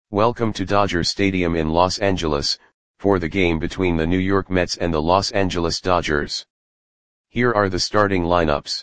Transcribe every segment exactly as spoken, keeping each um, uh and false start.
Welcome to Dodger Stadium in Los Angeles, for the game between the New York Mets and the Los Angeles Dodgers. Here are the starting lineups.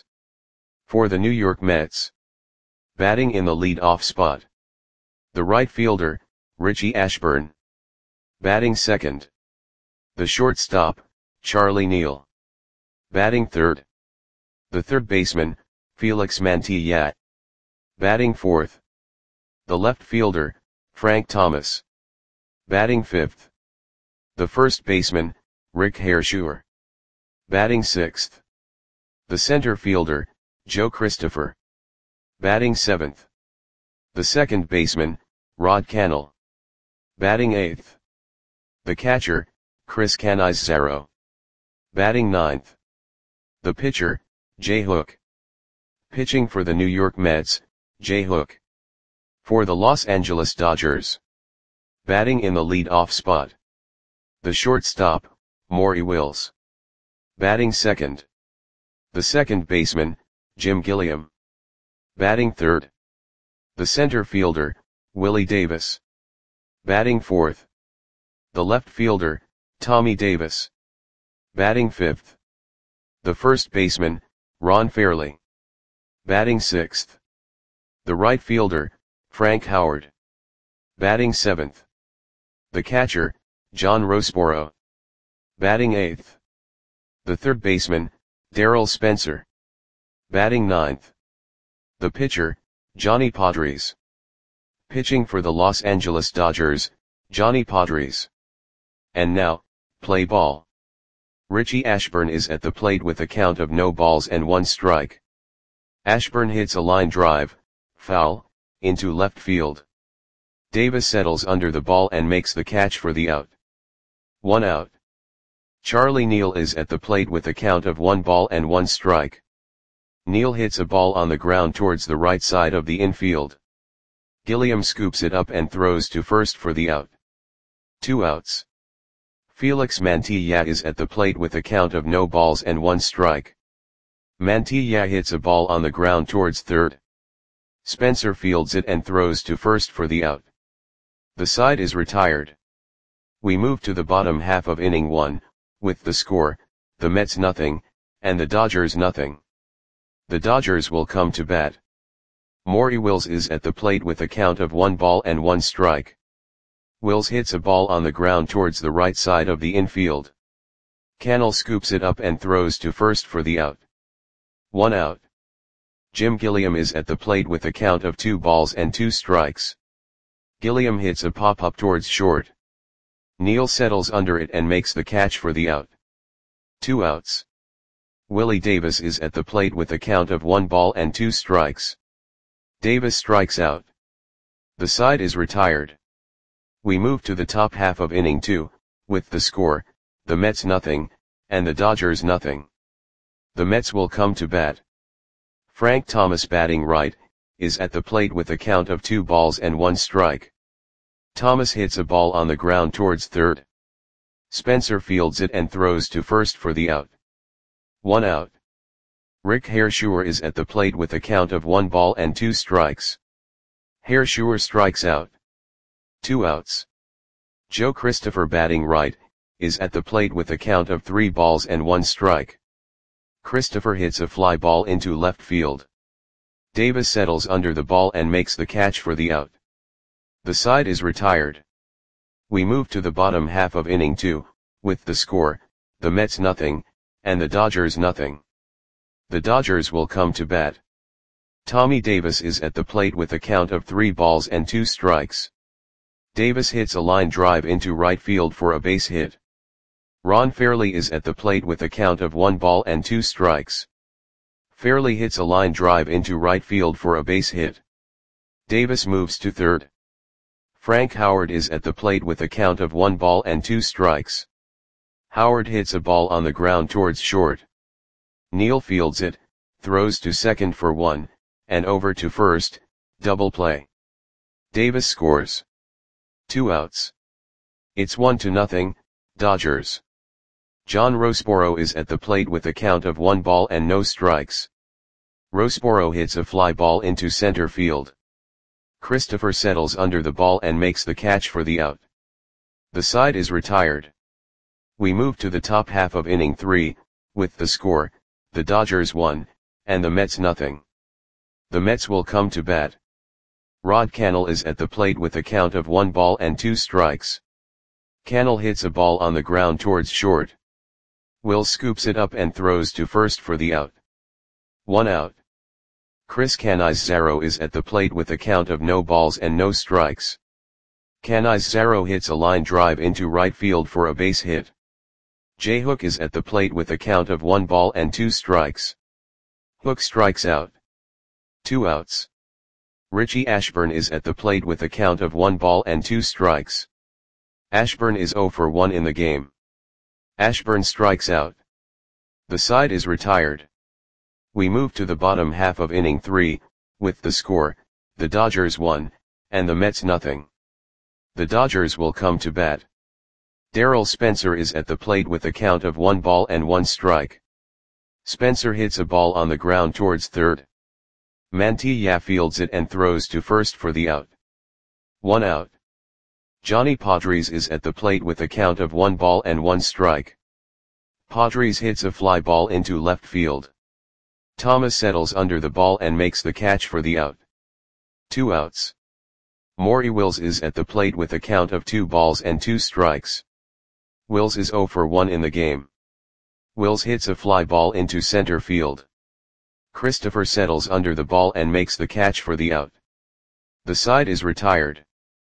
For the New York Mets. Batting in the lead-off spot. The right fielder, Richie Ashburn. Batting second. The shortstop, Charlie Neal. Batting third. The third baseman, Felix Mantilla. Batting fourth. The left fielder, Frank Thomas. Batting fifth. The first baseman, Rick Hershuer. Batting sixth. The center fielder, Joe Christopher. Batting seventh. The second baseman, Rod Cannell. Batting eighth. The catcher, Chris Cannizzaro. Batting ninth. The pitcher, Jay Hook. Pitching for the New York Mets, Jay Hook. For the Los Angeles Dodgers. Batting in the lead-off spot. The shortstop, Maury Wills. Batting second. The second baseman, Jim Gilliam. Batting third. The center fielder, Willie Davis. Batting fourth. The left fielder, Tommy Davis. Batting fifth. The first baseman, Ron Fairly. Batting sixth. The right fielder, Frank Howard. Batting seventh. The catcher, John Roseboro. Batting eighth. The third baseman, Darryl Spencer. Batting ninth. The pitcher, Johnny Podres. Pitching for the Los Angeles Dodgers, Johnny Podres. And now, play ball. Richie Ashburn is at the plate with a count of no balls and one strike. Ashburn hits a line drive, foul, into left field. Davis settles under the ball and makes the catch for the out. One out. Charlie Neal is at the plate with a count of one ball and one strike. Neal hits a ball on the ground towards the right side of the infield. Gilliam scoops it up and throws to first for the out. Two outs. Felix Mantilla is at the plate with a count of no balls and one strike. Mantilla hits a ball on the ground towards third. Spencer fields it and throws to first for the out. The side is retired. We move to the bottom half of inning one, with the score, the Mets nothing, and the Dodgers nothing. The Dodgers will come to bat. Maury Wills is at the plate with a count of one ball and one strike. Wills hits a ball on the ground towards the right side of the infield. Cannell scoops it up and throws to first for the out. One out. Jim Gilliam is at the plate with a count of two balls and two strikes. Gilliam hits a pop-up towards short. Neal settles under it and makes the catch for the out. Two outs. Willie Davis is at the plate with a count of one ball and two strikes. Davis strikes out. The side is retired. We move to the top half of inning two, with the score, the Mets nothing, and the Dodgers nothing. The Mets will come to bat. Frank Thomas batting right, is at the plate with a count of two balls and one strike. Thomas hits a ball on the ground towards third. Spencer fields it and throws to first for the out. One out. Rick Hershuer is at the plate with a count of one ball and two strikes. Hershuer strikes out. Two outs. Joe Christopher batting right, is at the plate with a count of three balls and one strike. Christopher hits a fly ball into left field. Davis settles under the ball and makes the catch for the out. The side is retired. We move to the bottom half of inning two, with the score, the Mets nothing, and the Dodgers nothing. The Dodgers will come to bat. Tommy Davis is at the plate with a count of three balls and two strikes. Davis hits a line drive into right field for a base hit. Ron Fairly is at the plate with a count of one ball and two strikes. Fairly hits a line drive into right field for a base hit. Davis moves to third. Frank Howard is at the plate with a count of one ball and two strikes. Howard hits a ball on the ground towards short. Neal fields it, throws to second for one, and over to first, double play. Davis scores. Two outs. It's one to nothing, Dodgers. John Roseboro is at the plate with a count of one ball and no strikes. Roseboro hits a fly ball into center field. Christopher settles under the ball and makes the catch for the out. The side is retired. We move to the top half of inning three, with the score, the Dodgers one, and the Mets nothing. The Mets will come to bat. Rod Cannell is at the plate with a count of one ball and two strikes. Cannell hits a ball on the ground towards short. Wills scoops it up and throws to first for the out. One out. Chris Canizaro is at the plate with a count of no balls and no strikes. Canizaro hits a line drive into right field for a base hit. Jay Hook is at the plate with a count of one ball and two strikes. Hook strikes out. Two outs. Richie Ashburn is at the plate with a count of one ball and two strikes. Ashburn is zero for one in the game. Ashburn strikes out. The side is retired. We move to the bottom half of inning three, with the score, the Dodgers one, and the Mets nothing. The Dodgers will come to bat. Darrell Spencer is at the plate with a count of one ball and one strike. Spencer hits a ball on the ground towards third. Mantilla fields it and throws to first for the out. One out. Johnny Padres is at the plate with a count of one ball and one strike. Padres hits a fly ball into left field. Thomas settles under the ball and makes the catch for the out. Two outs. Maury Wills is at the plate with a count of two balls and two strikes. Wills is zero for one in the game. Wills hits a fly ball into center field. Christopher settles under the ball and makes the catch for the out. The side is retired.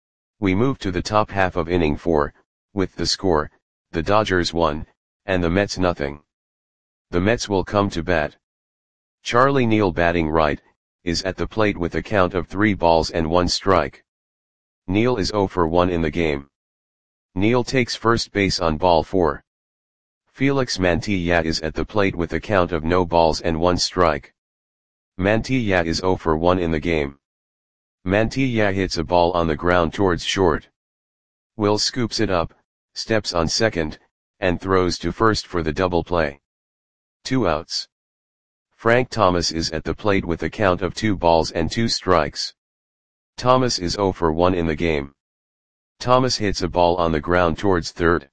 We move to the top half of inning four, with the score, the Dodgers one, and the Mets nothing. The Mets will come to bat. Charlie Neal, batting right, is at the plate with a count of three balls and one strike. Neal is zero for one in the game. Neal takes first base on ball four. Felix Mantilla is at the plate with a count of no balls and one strike. Mantilla is zero for one in the game. Mantilla hits a ball on the ground towards short. Will scoops it up, steps on second, and throws to first for the double play. Two outs. Frank Thomas is at the plate with a count of two balls and two strikes. Thomas is zero for one in the game. Thomas hits a ball on the ground towards third.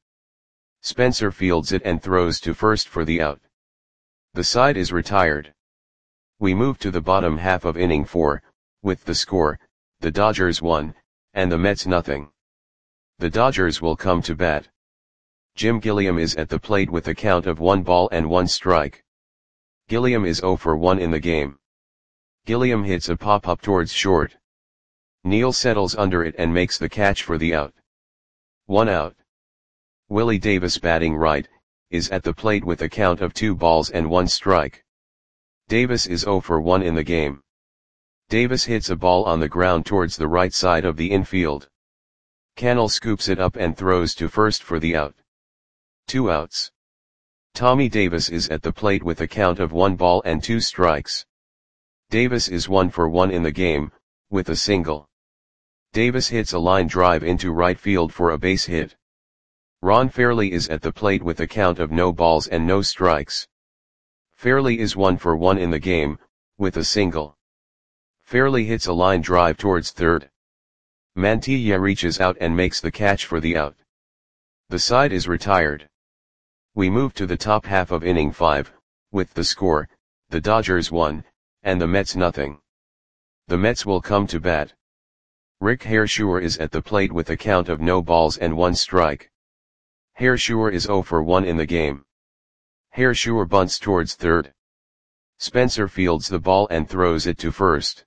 Spencer fields it and throws to first for the out. The side is retired. We move to the bottom half of inning four, with the score, the Dodgers one, and the Mets nothing. The Dodgers will come to bat. Jim Gilliam is at the plate with a count of one ball and one strike. Gilliam is zero for one in the game. Gilliam hits a pop-up towards short. Neal settles under it and makes the catch for the out. One out. Willie Davis, batting right, is at the plate with a count of two balls and one strike. Davis is zero for one in the game. Davis hits a ball on the ground towards the right side of the infield. Cannell scoops it up and throws to first for the out. Two outs. Tommy Davis is at the plate with a count of one ball and two strikes. Davis is one for one in the game, with a single. Davis hits a line drive into right field for a base hit. Ron Fairly is at the plate with a count of no balls and no strikes. Fairly is one for one in the game, with a single. Fairly hits a line drive towards third. Mantilla reaches out and makes the catch for the out. The side is retired. We move to the top half of inning five, with the score, the Dodgers one, and the Mets nothing. The Mets will come to bat. Rick Herscheur is at the plate with a count of no balls and one strike. Herscheur is zero for one in the game. Herscheur bunts towards third. Spencer fields the ball and throws it to first.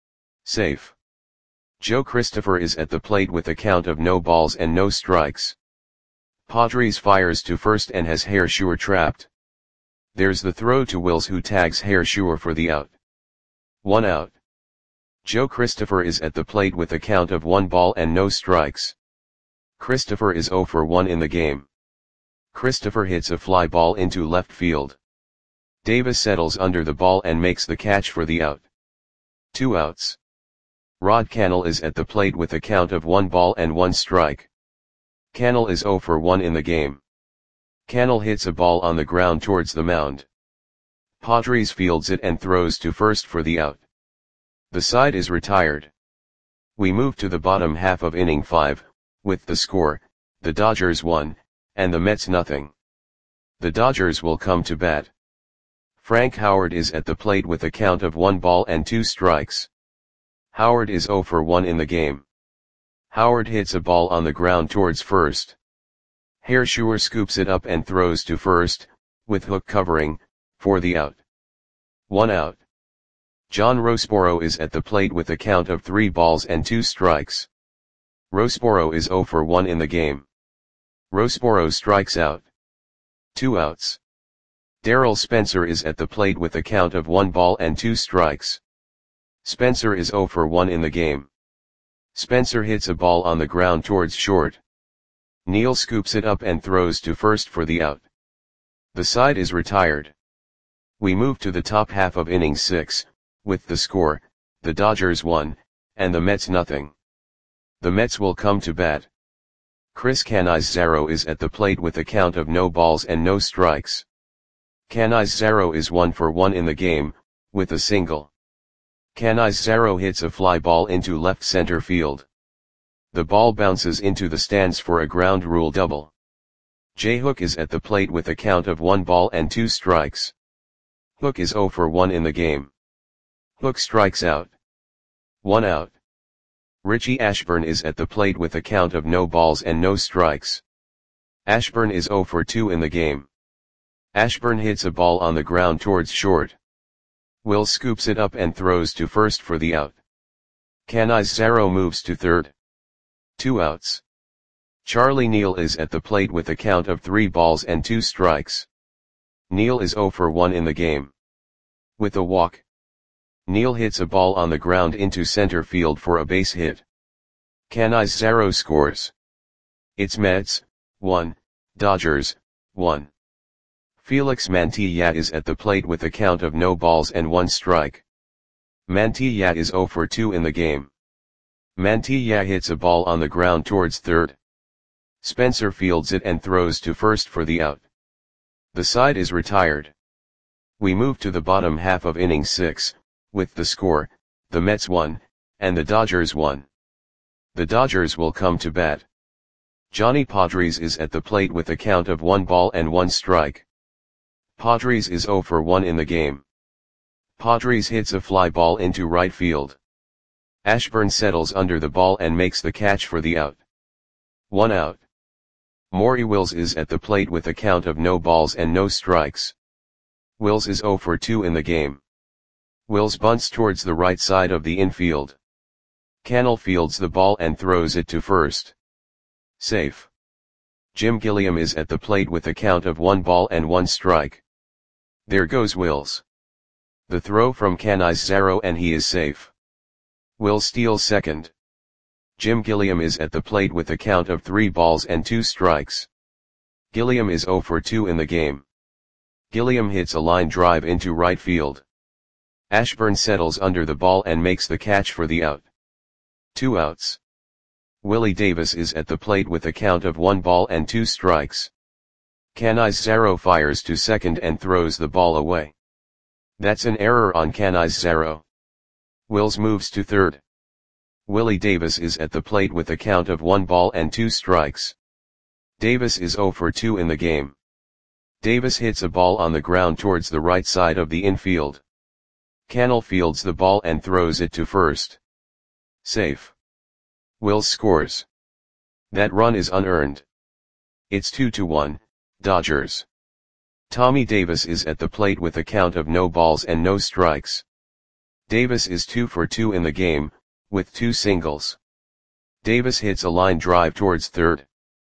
Safe. Joe Christopher is at the plate with a count of no balls and no strikes. Padres fires to first and has Herscheur trapped. There's the throw to Wills, who tags Herscheur for the out. One out. Joe Christopher is at the plate with a count of one ball and no strikes. Christopher is zero for one in the game. Christopher hits a fly ball into left field. Davis settles under the ball and makes the catch for the out. Two outs. Rod Cannell is at the plate with a count of one ball and one strike. Cannell is zero for one in the game. Cannell hits a ball on the ground towards the mound. Padres fields it and throws to first for the out. The side is retired. We move to the bottom half of inning five, with the score, the Dodgers one, and the Mets nothing. The Dodgers will come to bat. Frank Howard is at the plate with a count of one ball and two strikes. Howard is oh for one in the game. Howard hits a ball on the ground towards first. Herscheur scoops it up and throws to first, with Hook covering, for the out. One out. John Roseboro is at the plate with a count of three balls and two strikes. Roseboro is oh for one in the game. Roseboro strikes out. Two outs. Darryl Spencer is at the plate with a count of one ball and two strikes. Spencer is oh for one in the game. Spencer hits a ball on the ground towards short. Neal scoops it up and throws to first for the out. The side is retired. We move to the top half of inning six, with the score, the Dodgers one, and the Mets nothing. The Mets will come to bat. Chris Cannizzaro is at the plate with a count of no balls and no strikes. Cannizzaro is one for one in the game, with a single. Cannizzaro hits a fly ball into left center field. The ball bounces into the stands for a ground rule double. Jay Hook is at the plate with a count of one ball and two strikes. Hook is oh for one in the game. Hook strikes out. One out. Richie Ashburn is at the plate with a count of no balls and no strikes. Ashburn is oh for two in the game. Ashburn hits a ball on the ground towards short. Will scoops it up and throws to first for the out. Cannizzaro moves to third. Two outs. Charlie Neal is at the plate with a count of three balls and two strikes. Neal is oh for one in the game. With a walk. Neal hits a ball on the ground into center field for a base hit. Cannizzaro scores. It's Mets, one, Dodgers, one. Felix Mantilla is at the plate with a count of no balls and one strike. Mantilla is oh for two in the game. Mantilla hits a ball on the ground towards third. Spencer fields it and throws to first for the out. The side is retired. We move to the bottom half of inning six, with the score, the Mets one, and the Dodgers one. The Dodgers will come to bat. Johnny Podres is at the plate with a count of one ball and one strike. Podres is oh for one in the game. Podres hits a fly ball into right field. Ashburn settles under the ball and makes the catch for the out. One out. Maury Wills is at the plate with a count of no balls and no strikes. Wills is oh for two in the game. Wills bunts towards the right side of the infield. Cannell fields the ball and throws it to first. Safe. Jim Gilliam is at the plate with a count of one ball and one strike. There goes Wills. The throw from Cannizzaro and he is safe. Will steals second. Jim Gilliam is at the plate with a count of three balls and two strikes. Gilliam is oh for two in the game. Gilliam hits a line drive into right field. Ashburn settles under the ball and makes the catch for the out. Two outs. Willie Davis is at the plate with a count of one ball and two strikes. Cannizzaro fires to second and throws the ball away. That's an error on Cannizzaro. Wills moves to third. Willie Davis is at the plate with a count of one ball and two strikes. Davis is oh for two in the game. Davis hits a ball on the ground towards the right side of the infield. Cannell fields the ball and throws it to first. Safe. Wills scores. That run is unearned. It's two to one, Dodgers. Tommy Davis is at the plate with a count of no balls and no strikes. Davis is two for two in the game, with two singles. Davis hits a line drive towards third.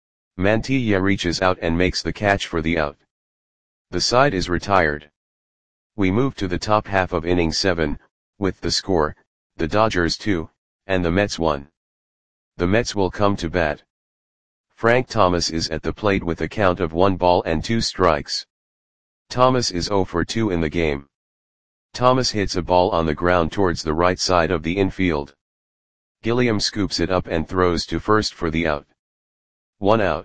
Mantilla reaches out and makes the catch for the out. The side is retired. We move to the top half of inning seven, with the score, the Dodgers two, and the Mets one. The Mets will come to bat. Frank Thomas is at the plate with a count of one ball and two strikes. Thomas is oh for two in the game. Thomas hits a ball on the ground towards the right side of the infield. Gilliam scoops it up and throws to first for the out. One out.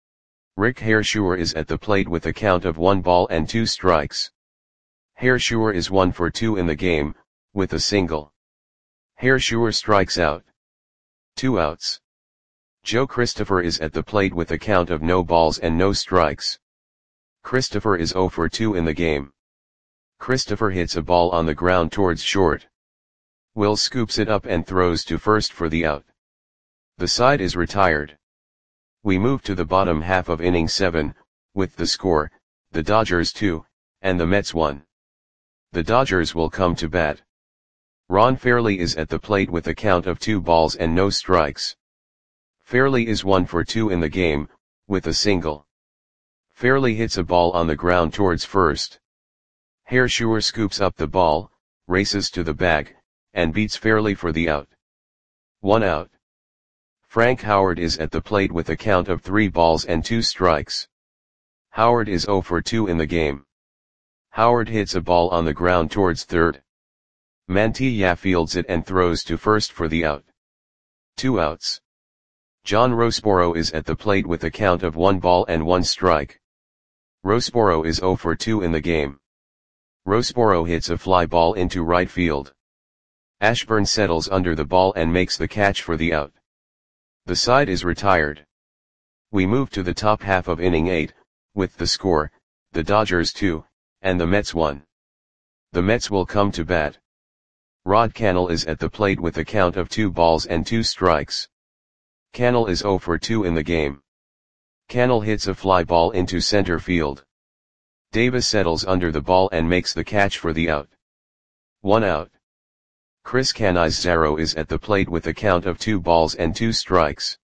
Rick Herscheur is at the plate with a count of one ball and two strikes. Herscheur is one for two in the game, with a single. Herscheur strikes out. Two outs. Joe Christopher is at the plate with a count of no balls and no strikes. Christopher is oh for two in the game. Christopher hits a ball on the ground towards short. Will scoops it up and throws to first for the out. The side is retired. We move to the bottom half of inning seven, with the score, the Dodgers two, and the Mets one. The Dodgers will come to bat. Ron Fairly is at the plate with a count of two balls and no strikes. Fairly is one for two in the game, with a single. Fairly hits a ball on the ground towards first. Hershuer scoops up the ball, races to the bag, and beats Fairly for the out. One out. Frank Howard is at the plate with a count of three balls and two strikes. Howard is oh for two in the game. Howard hits a ball on the ground towards third. Mantilla fields it and throws to first for the out. Two outs. John Roseboro is at the plate with a count of one ball and one strike. Roseboro is oh for two in the game. Roseboro hits a fly ball into right field. Ashburn settles under the ball and makes the catch for the out. The side is retired. We move to the top half of inning eight, with the score, the Dodgers two, and the Mets one. The Mets will come to bat. Rod Cannell is at the plate with a count of two balls and two strikes. Cannell is oh for two in the game. Cannell hits a fly ball into center field. Davis settles under the ball and makes the catch for the out. One out. Chris Canizaro is at the plate with a count of two balls and two strikes.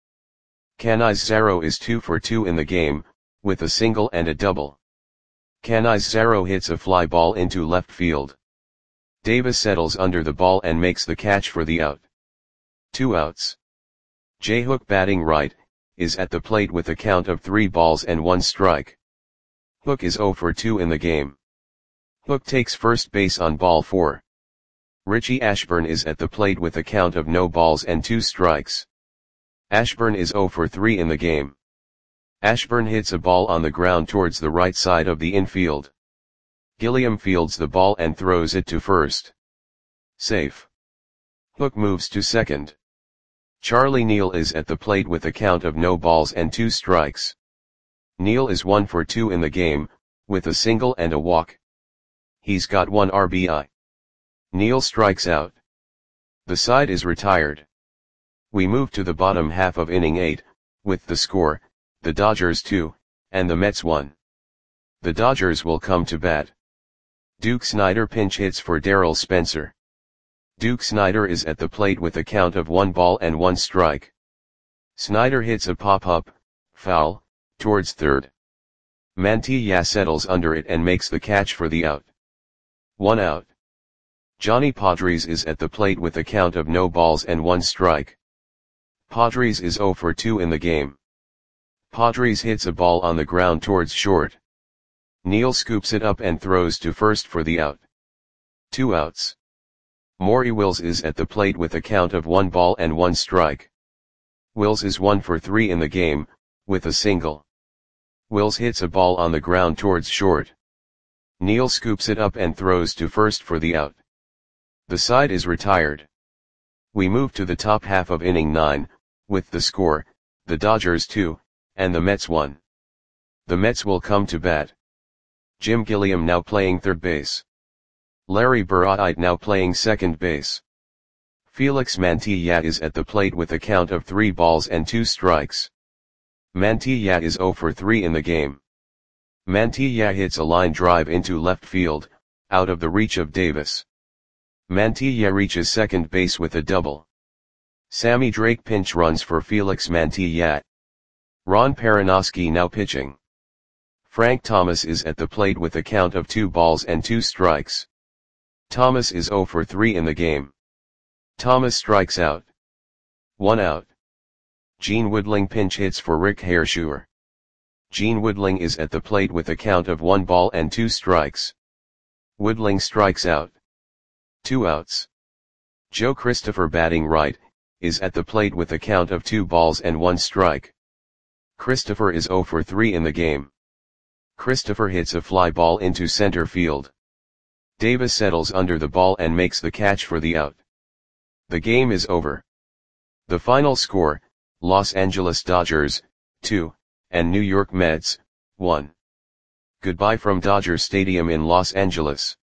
Canizaro is two for two in the game, with a single and a double. Canizaro hits a fly ball into left field. Davis settles under the ball and makes the catch for the out. Two outs. Jay Hook, batting right, is at the plate with a count of three balls and one strike. Hook is oh for two in the game. Hook takes first base on ball four. Richie Ashburn is at the plate with a count of no balls and two strikes. Ashburn is oh for three in the game. Ashburn hits a ball on the ground towards the right side of the infield. Gilliam fields the ball and throws it to first. Safe. Hook moves to second. Charlie Neal is at the plate with a count of no balls and two strikes. Neal is one for two in the game, with a single and a walk. He's got one R B I. Neal strikes out. The side is retired. We move to the bottom half of inning eight, with the score, the Dodgers two, and the Mets one. The Dodgers will come to bat. Duke Snider pinch hits for Darrell Spencer. Duke Snider is at the plate with a count of one ball and one strike. Snider hits a pop-up, foul, towards third. Mantilla settles under it and makes the catch for the out. One out. Johnny Padres is at the plate with a count of no balls and one strike. Padres is oh for two in the game. Padres hits a ball on the ground towards short. Neal scoops it up and throws to first for the out. Two outs. Maury Wills is at the plate with a count of one ball and one strike. Wills is one for three in the game, with a single. Wills hits a ball on the ground towards short. Neal scoops it up and throws to first for the out. The side is retired. We move to the top half of inning nine, with the score, the Dodgers two, and the Mets one. The Mets will come to bat. Jim Gilliam now playing third base. Larry Burritt now playing second base. Felix Mantilla is at the plate with a count of three balls and two strikes. Mantilla is oh for three in the game. Mantilla hits a line drive into left field, out of the reach of Davis. Mantilla reaches second base with a double. Sammy Drake pinch runs for Felix Mantilla. Ron Perinoski now pitching. Frank Thomas is at the plate with a count of two balls and two strikes. Thomas is oh for three in the game. Thomas strikes out. One out. Gene Woodling pinch hits for Rick Hershuer. Gene Woodling is at the plate with a count of one ball and two strikes. Woodling strikes out. Two outs. Joe Christopher, batting right, is at the plate with a count of two balls and one strike. Christopher is oh for three in the game. Christopher hits a fly ball into center field. Davis settles under the ball and makes the catch for the out. The game is over. The final score, Los Angeles Dodgers, two, and New York Mets, one. Goodbye from Dodger Stadium in Los Angeles.